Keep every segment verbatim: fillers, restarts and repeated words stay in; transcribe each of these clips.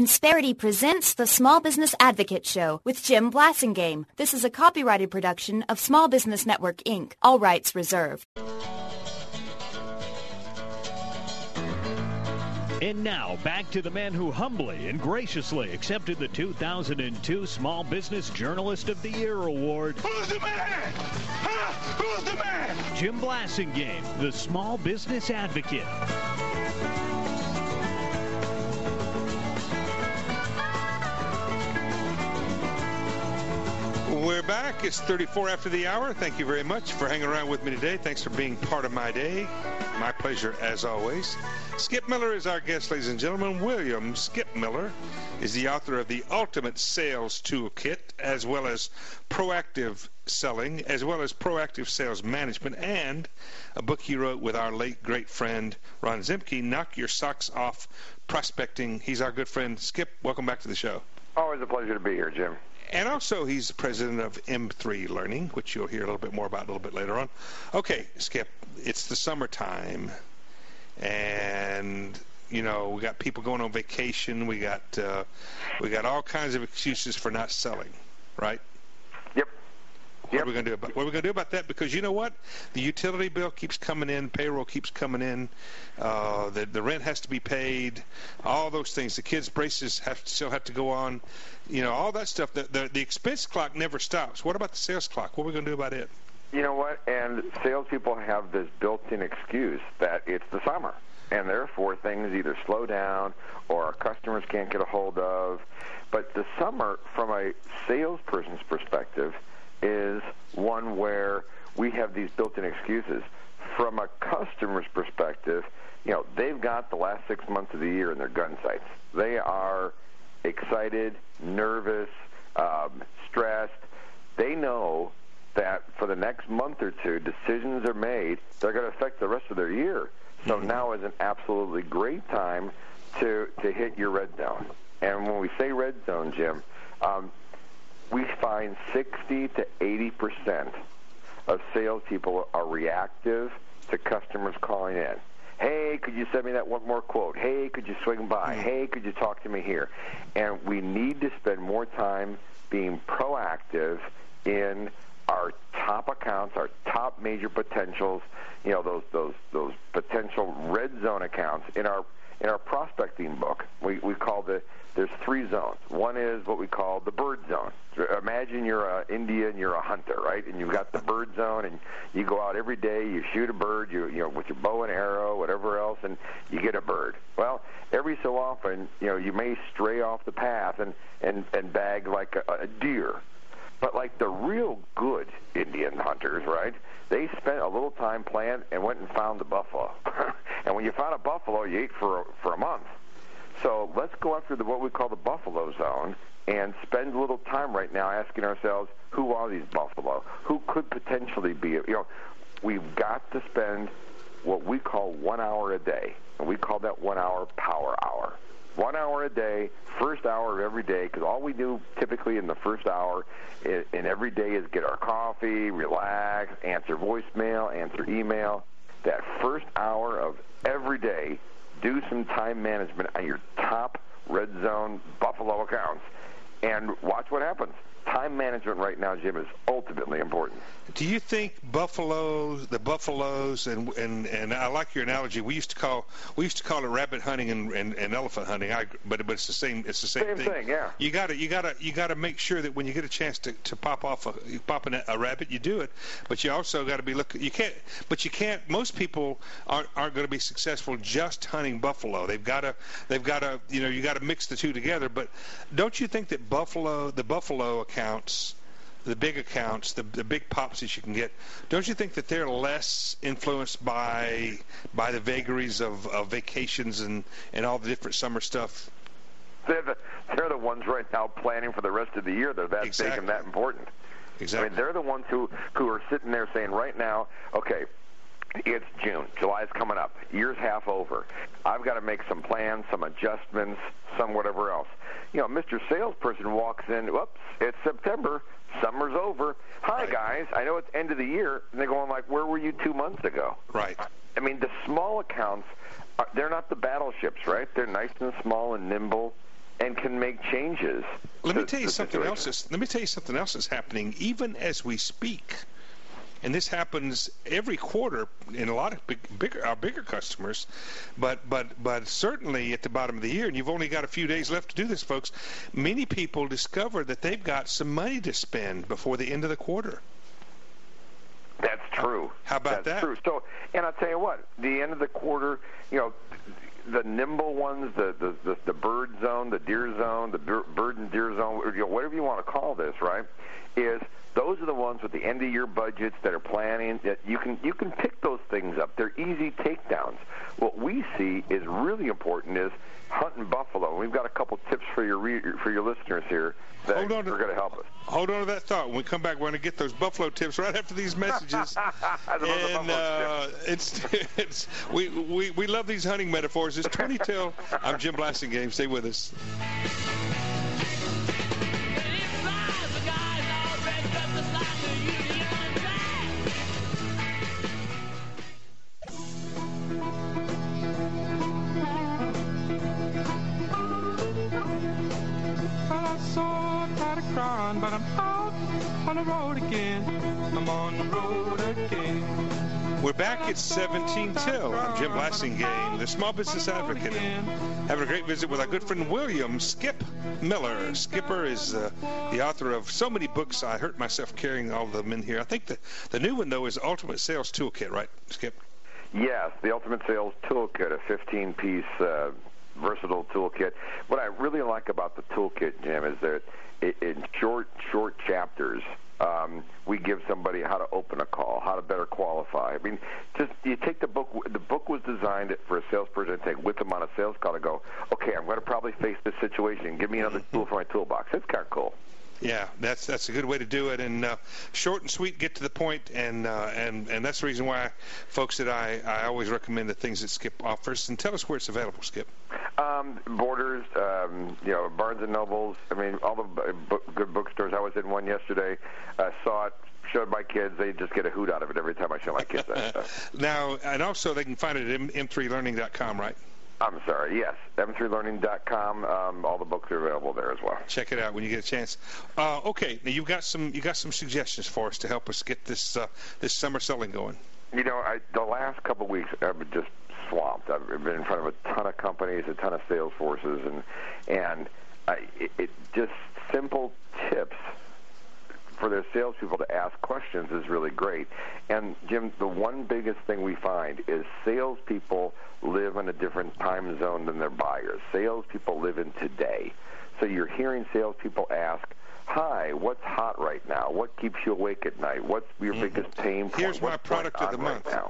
Insperity presents the Small Business Advocate Show with Jim Blasingame. This is a copyrighted production of Small Business Network, Incorporated. All rights reserved. And now, back to the man who humbly and graciously accepted the two thousand two Small Business Journalist of the Year Award. Who's the man? Huh? Who's the man? Jim Blasingame, the Small Business Advocate. We're back. It's thirty-four after the hour. Thank you very much for hanging around with me today. Thanks for being part of my day. My pleasure, as always. Skip Miller is our guest, ladies and gentlemen. William Skip Miller is the author of the Ultimate Sales Toolkit, as well as Proactive Selling, as well as Proactive Sales Management, and a book he wrote with our late great friend Ron Zimke, Knock Your Socks Off Prospecting. He's our good friend. Skip, welcome back to the show. Always a pleasure to be here, Jim. And also, he's the president of M three Learning, which you'll hear a little bit more about a little bit later on. Okay, Skip, it's the summertime, and you know we got people going on vacation. We got uh, we got all kinds of excuses for not selling, right? Yep. What yep. are we going to do about what are we going to do about that? Because you know what, the utility bill keeps coming in, payroll keeps coming in, uh, the the rent has to be paid, all those things. The kids' braces have still have to go on. You know, all that stuff. The, the the expense clock never stops. What about the sales clock? What are we going to do about it? You know what? And salespeople have this built-in excuse that it's the summer, and therefore things either slow down or our customers can't get a hold of. But the summer, from a salesperson's perspective, is one where we have these built-in excuses. From a customer's perspective, you know, they've got the last six months of the year in their gun sights. They are excited, nervous, um, stressed. They know that for the next month or two, decisions are made. They're going to affect the rest of their year. So mm-hmm. now is an absolutely great time to to hit your red zone. And when we say red zone, Jim, um, we find sixty to eighty percent of salespeople are reactive to customers calling in. Hey, could you send me that one more quote? Hey, could you swing by? Hey, could you talk to me here? And we need to spend more time being proactive in our top accounts, our top major potentials, you know, those those those potential red zone accounts. In our in our prospecting book, we, we call the there's three zones. One is what we call the bird zone. Imagine you're an Indian, you're a hunter, right? And you've got the bird zone, and you go out every day, you shoot a bird, you you know, with your bow and arrow, whatever else, and you get a bird. Well, every so often, you know, you may stray off the path and and and bag like a, a deer. But like the real good Indian hunters, right? They spent a little time planned and went and found the buffalo. And when you found a buffalo, you ate for a, for a month. So let's go after the what we call the buffalo zone and spend a little time right now asking ourselves, who are these buffalo? Who could potentially be? You know, we've got to spend what we call one hour a day, and we call that one hour power hour. One hour a day, first hour of every day, because all we do typically in the first hour in, in every day is get our coffee, relax, answer voicemail, answer email. That first hour of every day, do some time management on your top red zone Buffalo accounts and watch what happens. Time management right now, Jim, is ultimately important. Do you think buffaloes, the buffaloes, and and and I like your analogy. We used to call we used to call it rabbit hunting and, and, and elephant hunting. I but but it's the same. It's the same, same thing. thing. Yeah. You got to you got to you got to make sure that when you get a chance to, to pop off a you pop in a, a rabbit, you do it. But you also got to be look. You can't. But you can't. Most people aren't aren't going to be successful just hunting buffalo. They've got to they've got to you know you got to mix the two together. But don't you think that buffalo the buffalo accounts, the big accounts, the the big pops that you can get, don't you think that they're less influenced by by the vagaries of, of vacations and, and all the different summer stuff? They're the, they're the ones right now planning for the rest of the year. They're that exactly. big and that important. Exactly. I mean, they're the ones who, who are sitting there saying right now, okay, it's June. July's coming up. Year's half over. I've got to make some plans, some adjustments, some whatever else. You know, Mister Salesperson walks in, whoops, it's September. Summer's over. Hi, right. guys. I know it's end of the year. And they're going like, where were you two months ago? Right. I mean, the small accounts, are, they're not the battleships, right? They're nice and small and nimble. and can make changes. Let to, me tell you to something situation. else. Is, let me tell you something else that's happening even as we speak. And this happens every quarter in a lot of big, bigger, our bigger customers, but but but certainly at the bottom of the year, and you've only got a few days left to do this, folks. Many people discover that they've got some money to spend before the end of the quarter. That's true. How about That's that? True. So, and I'll tell you what, the end of the quarter, you know, the nimble ones, the the the, the bird zone, the deer zone, the bird and deer zone, you know, whatever you want to call this, right? Is those are the ones with the end of year budgets that are planning that you can you can pick those things up. They're easy takedowns. What we see is really important is hunting buffalo. We've got a couple tips for your re- for your listeners here that Hold on to, are going to help us. Hold on to that thought. When we come back, we're going to get those buffalo tips right after these messages. and uh, it's it's we, we we love these hunting metaphors. It's twenty till. I'm Jim Blasingame. Stay with us. But I'm out on the road again. I'm on the road again. We're back at seventeen till. I'm Jim Blasingame, the Small Business Advocate, and having a great visit with our good friend William Skip Miller. Skipper is uh, the author of so many books. I hurt myself carrying all of them in here. I think the, the new one, though, is Ultimate Sales Toolkit, right, Skip? Yes, the Ultimate Sales Toolkit, a fifteen-piece uh, versatile toolkit. What I really like about the toolkit, Jim, is that in short, short chapters, um, we give somebody how to open a call, how to better qualify. I mean, just you take the book. The book was designed for a salesperson to take with them on a sales call to go, okay, I'm going to probably face this situation. Give me another tool for my toolbox. That's kind of cool. Yeah, that's that's a good way to do it, and uh, short and sweet, get to the point, and uh, and and that's the reason why, folks, that I, I always recommend the things that Skip offers. And tell us where it's available, Skip. Um, Borders, um, you know, Barnes and Nobles. I mean, all the book, good bookstores. I was in one yesterday. Uh, saw it. Showed my kids. They just get a hoot out of it every time I show my kids that stuff. Now, and also they can find it at m three learning dot com, right? I'm sorry, yes, m three learning dot com. Um, all the books are available there as well. Check it out when you get a chance. Uh, okay, now you've got some you got some suggestions for us to help us get this uh, this summer selling going. You know, I, the last couple of weeks I've been just swamped. I've been in front of a ton of companies, a ton of sales forces, and and I, it, it just simple tips for their salespeople to ask questions is really great. And, Jim, the one biggest thing we find is salespeople live in a different time zone than their buyers. Salespeople live in today. So you're hearing salespeople ask, hi, what's hot right now? What keeps you awake at night? What's your mm-hmm. biggest pain point? Here's what's my product of the month. Right now?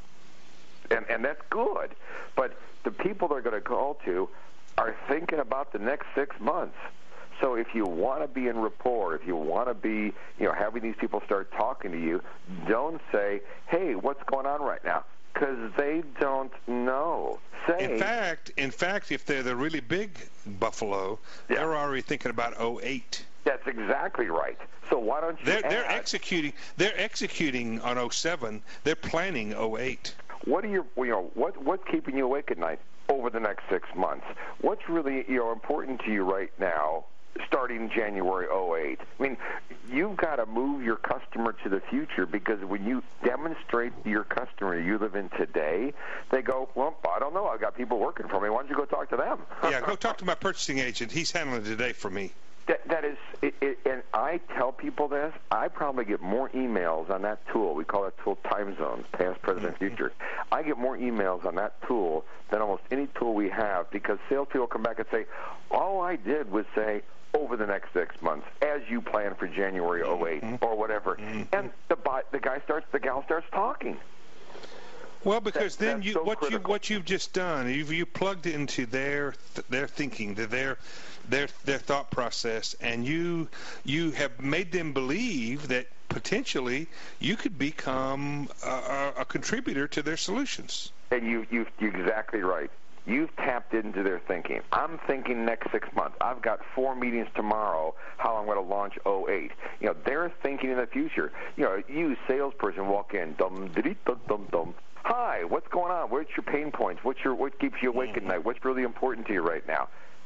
And, and that's good. But the people they're going to call to are thinking about the next six months. So if you want to be in rapport, if you want to be, you know, having these people start talking to you, don't say, hey, what's going on right now? Because they don't know. Say, in fact, in fact, if they're the really big Buffalo, yeah. they're already thinking about oh eight. That's exactly right. So why don't you They're, add, they're executing They're executing on oh seven. They're planning oh eight. What are your, you know, what what's keeping you awake at night over the next six months? What's really, you know, important to you right now? Starting January oh eight. I mean, you've got to move your customer to the future, because when you demonstrate to your customer you live in today, they go, well, I don't know. I've got people working for me. Why don't you go talk to them? Yeah, go talk to my purchasing agent. He's handling it today for me. That, that is, it, it, and I tell people this, I probably get more emails on that tool. We call that tool time zones, past, present, and future. I get more emails on that tool than almost any tool we have, because salespeople come back and say, all I did was say, over the next six months, as you plan for January oh eight mm-hmm. or whatever, mm-hmm. and the the guy starts, the gal starts talking. Well, because that, then you so what critical. you what you've just done, you've you plugged into their their thinking, to their their their thought process, and you you have made them believe that potentially you could become a, a contributor to their solutions. And you you you're exactly right. You've tapped into their thinking. I'm thinking next six months. I've got four meetings tomorrow, how I'm going to launch oh eight. You know, they're thinking in the future. You know, you salesperson walk in, dum dum dum dum dum. Hi, what's going on? What's your pain points? What's your what keeps you awake at night? What's really important to you right now?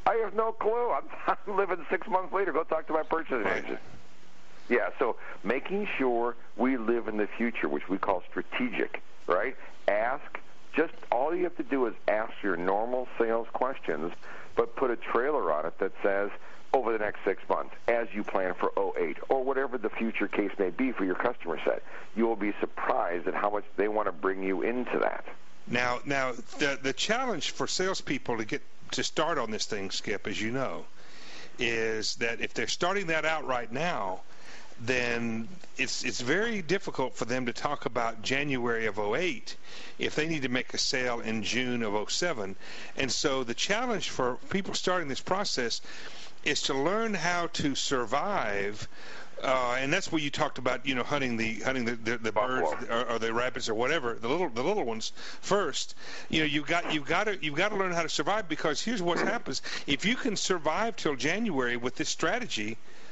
I have no clue. I'm, I'm living six months later. Go talk to my purchasing Right. agent. Yeah, so making sure we live in the future, which we call strategic, right? Ask, just all you have to do is ask your normal sales questions, but put a trailer on it that says, over the next six months, as you plan for oh eight, or whatever the future case may be for your customer set. You will be surprised at how much they want to bring you into that. Now, now the the challenge for salespeople to get to start on this thing, Skip, as you know, is that if they're starting that out right now, then it's it's very difficult for them to talk about January of oh eight if they need to make a sale in June of oh seven. And so the challenge for people starting this process is to learn how to survive, uh, and that's where you talked about, you know, hunting the hunting the, the, the birds or, or the rabbits or whatever, the little the little ones first. You know, you've got you've got to you've got to learn how to survive, because here's what happens: if you can survive till January with this strategy,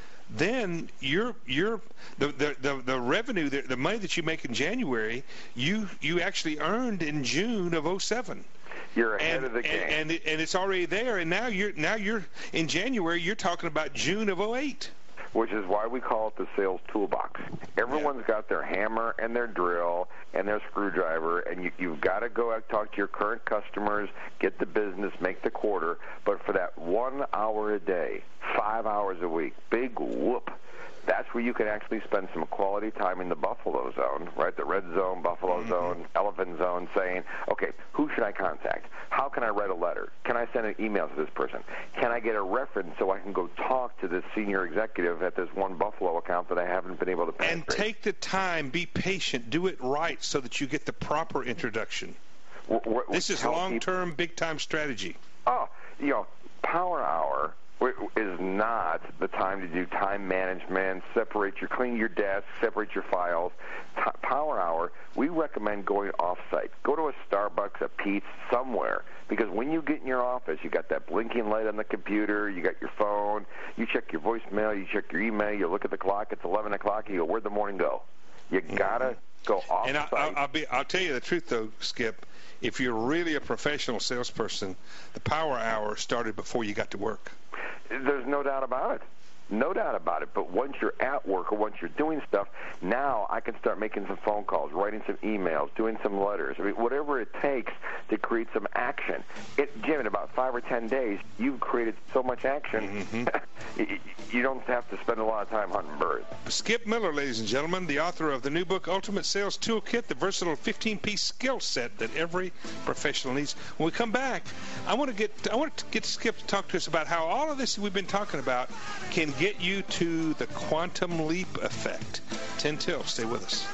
then you're you're the the the, the revenue, the, the money that you make in January, you you actually earned in June of oh seven. You're ahead and, of the game, and and, it, and it's already there. And now you're now you're in January. You're talking about June of oh eight. Which is why we call it the sales toolbox. Everyone's yeah. got their hammer and their drill and their screwdriver, and you, you've got to go out and talk to your current customers, get the business, make the quarter. But for that one hour a day, five hours a week, big whoop, that's where you can actually spend some quality time in the buffalo zone, right? The red zone, buffalo mm-hmm. zone, elephant zone, saying, okay, who should I contact? How can I write a letter? Can I send an email to this person? Can I get a reference so I can go talk to this senior executive at this one buffalo account that I haven't been able to penetrate? And take the time, be patient, do it right so that you get the proper introduction. W- w- this is long-term, big-time strategy. Oh, you know, Power Hour is not the time to do time management, separate your, clean your desk, separate your files. T- Power Hour, we recommend going off-site. Go to a Starbucks, a Pete's, somewhere, because when you get in your office, you got that blinking light on the computer, you got your phone, you check your voicemail, you check your email, you look at the clock, it's eleven o'clock, you go, where'd the morning go? You got to go off-site. And I, I'll, I'll, be, I'll tell you the truth, though, Skip. If you're really a professional salesperson, the Power Hour started before you got to work. There's no doubt about it. No doubt about it. But once you're at work or once you're doing stuff, now I can start making some phone calls, writing some emails, doing some letters. I mean, whatever it takes to create some action. It, Jim, in about five or ten days, you've created so much action, mm-hmm. you don't have to spend a lot of time hunting birds. Skip Miller, ladies and gentlemen, the author of the new book, Ultimate Sales Toolkit, the versatile fifteen-piece skill set that every professional needs. When we come back, I want to get I want to get Skip to talk to us about how all of this we've been talking about can get you to the quantum leap effect. ten till. Stay with us.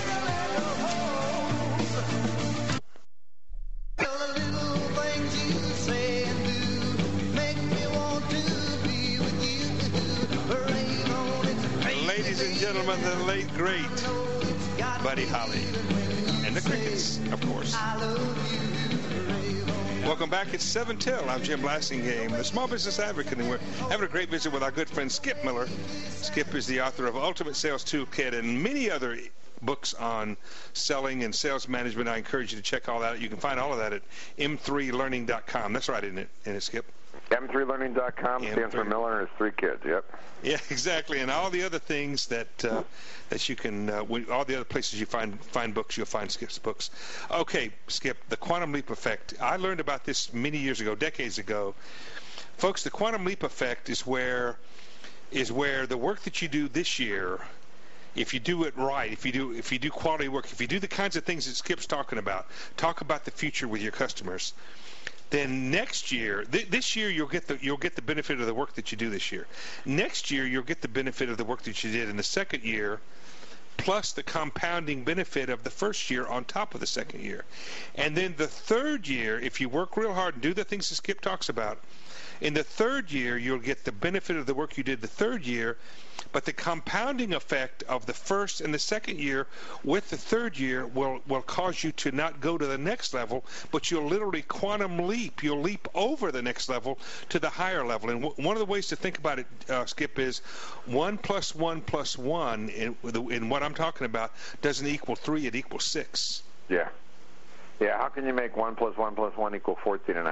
Ladies and gentlemen, the late, great Buddy Holly and the Crickets, of course. Welcome back. It's seven till. I'm Jim Blasingame, the Small Business Advocate, and we're having a great visit with our good friend Skip Miller. Skip is the author of Ultimate Sales Toolkit and many other books on selling and sales management. I encourage you to check all that out. You can find all of that at m three learning dot com. That's right, isn't it, isn't it Skip? m three learning dot com stands for Miller and his three kids, yep. Yeah, exactly. And all the other things that uh, that you can, uh, we, all the other places you find find books, you'll find Skip's books. Okay, Skip, the quantum leap effect. I learned about this many years ago, decades ago. Folks, the quantum leap effect is where is where the work that you do this year, if you do it right, if you do if you do quality work, if you do the kinds of things that Skip's talking about, talk about the future with your customers, then next year, th- this year you'll get the you'll get the benefit of the work that you do this year. Next year you'll get the benefit of the work that you did in the second year, plus the compounding benefit of the first year on top of the second year. And then the third year, if you work real hard and do the things that Skip talks about, in the third year you'll get the benefit of the work you did the third year, but the compounding effect of the first and the second year with the third year will, will cause you to not go to the next level, but you'll literally quantum leap. You'll leap over the next level to the higher level. And w- one of the ways to think about it, uh, Skip, is one plus one plus one, in, in what I'm talking about, doesn't equal three, it equals six. Yeah. Yeah, how can you make one plus one plus one equal fourteen and a half,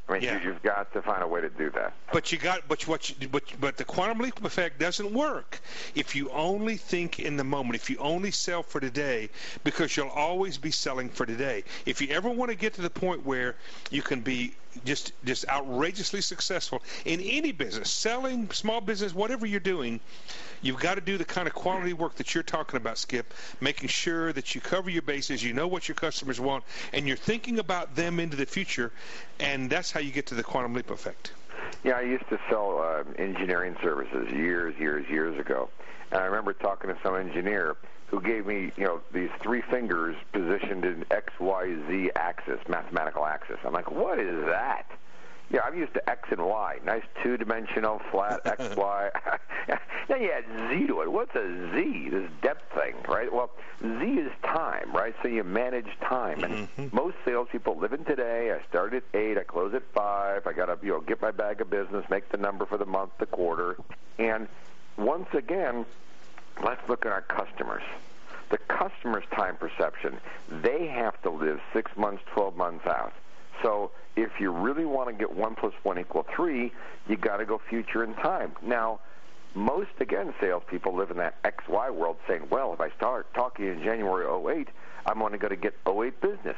I mean, Yeah. you, you've got to find a way to do that. But you got, but what, you, but but the quantum leap effect doesn't work if you only think in the moment. If you only sell for today, because you'll always be selling for today. If you ever want to get to the point where you can be just just outrageously successful in any business, selling, small business, whatever you're doing, you've got to do the kind of quality work that you're talking about, Skip, making sure that you cover your bases, you know what your customers want, and you're thinking about them into the future, and that's how you get to the quantum leap effect. Yeah, I used to sell uh, engineering services years, years, years ago. And I remember talking to some engineer who gave me, you know, these three fingers positioned in X, Y, Z axis, mathematical axis. I'm like, what is that? Yeah, I'm used to X and Y. Nice two-dimensional, flat X, Y. Now you add Z to it. What's a Z? This depth thing, right? Well, Z is time, right? So you manage time. And mm-hmm. most salespeople living today, I start at eight, I close at five, I got to, you know, get my bag of business, make the number for the month, the quarter. And once again, let's look at our customers. The customer's time perception, they have to live six months, twelve months out. So if you really want to get one plus one equal three, you got to go future in time. Now, most, again, salespeople live in that X Y world saying, well, if I start talking in January oh eight, I'm only going to get oh eight business.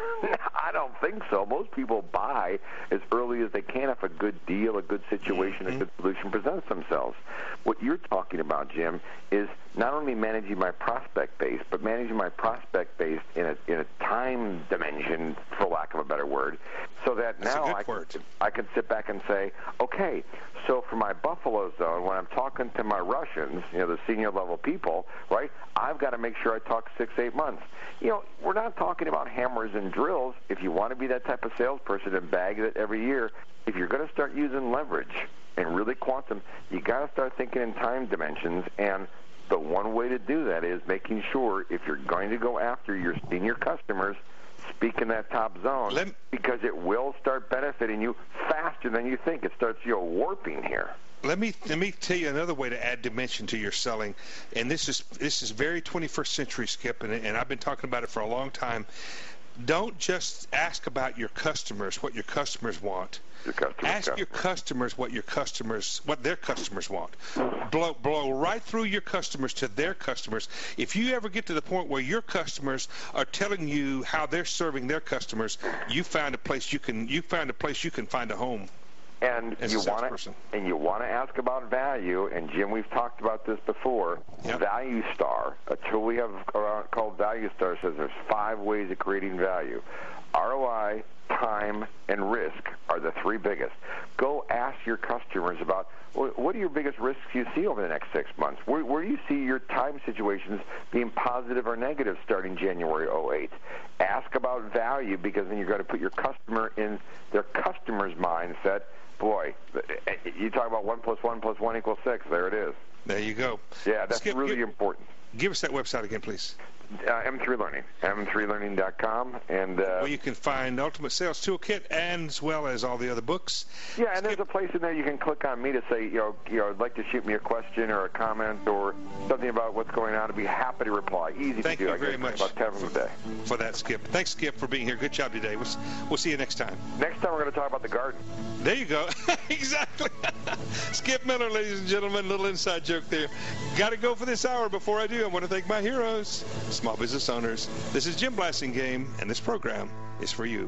I don't think so. Most people buy as early as they can if a good deal, a good situation, mm-hmm. a good solution presents themselves. What you're talking about, Jim, is not only managing my prospect base, but managing my prospect base in a in a time dimension, for lack of a better word, so that That's now I can, I can sit back and say, okay, so for my Buffalo zone, when I'm talking to my Russians, you know, the senior level people, right, I've got to make sure I talk six, eight months. You know, we're not talking about hammers and drills. If you want to be that type of salesperson and bag it every year, if you're going to start using leverage and really quantum, you got to start thinking in time dimensions. And the one way to do that is making sure if you're going to go after your senior customers, speak in that top zone, me, because it will start benefiting you faster than you think. It starts, you know, warping here. Let me let me tell you another way to add dimension to your selling, and this is this is very twenty-first century, Skip, and, and I've been talking about it for a long time. Don't just ask about your customers, what your customers want. Your customers ask customers. your customers what your customers, what their customers want. Blow, blow right through your customers to their customers. If you ever get to the point where your customers are telling you how they're serving their customers, you found a place you can you found a place you can find a home. And you want to and you want to ask about value. And Jim, we've talked about this before. Yep. Value Star, a tool we have called Value Star, says there's five ways of creating value. R O I, time, and risk are the three biggest. Go ask your customers about what are your biggest risks you see over the next six months. Where, where do you see your time situations being positive or negative starting January oh eight? Ask about value, because then you're going to put your customer in their customer's mindset. Boy, you talk about one plus one plus one equals six. There it is. There you go. Yeah, that's Skip, really give, important. Give us that website again, please. Uh, M three Learning, M three learning dot com, and uh, well, you can find Ultimate Sales Toolkit and as well as all the other books. Yeah, and Skip. there's a place in there you can click on me to say, you know, you know, I'd like to shoot me a question or a comment or something about what's going on. I'd be happy to reply. Easy Thank to do. you I very get much about ten of them a day. For that, Skip. Thanks, Skip, for being here. Good job today. We'll, we'll see you next time. Next time we're going to talk about the garden. There you go. Exactly. Skip Miller, ladies and gentlemen, little inside joke there. Got to go for this hour. Before I do, I want to thank my heroes, small business owners. This is Jim Blasingame, and this program is for you.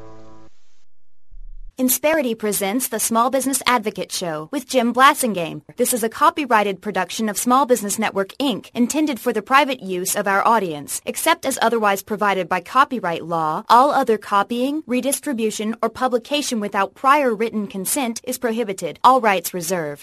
Insperity presents the Small Business Advocate Show with Jim Blasingame. This is a copyrighted production of Small Business Network, Incorporated, intended for the private use of our audience. Except as otherwise provided by copyright law, all other copying, redistribution, or publication without prior written consent is prohibited. All rights reserved.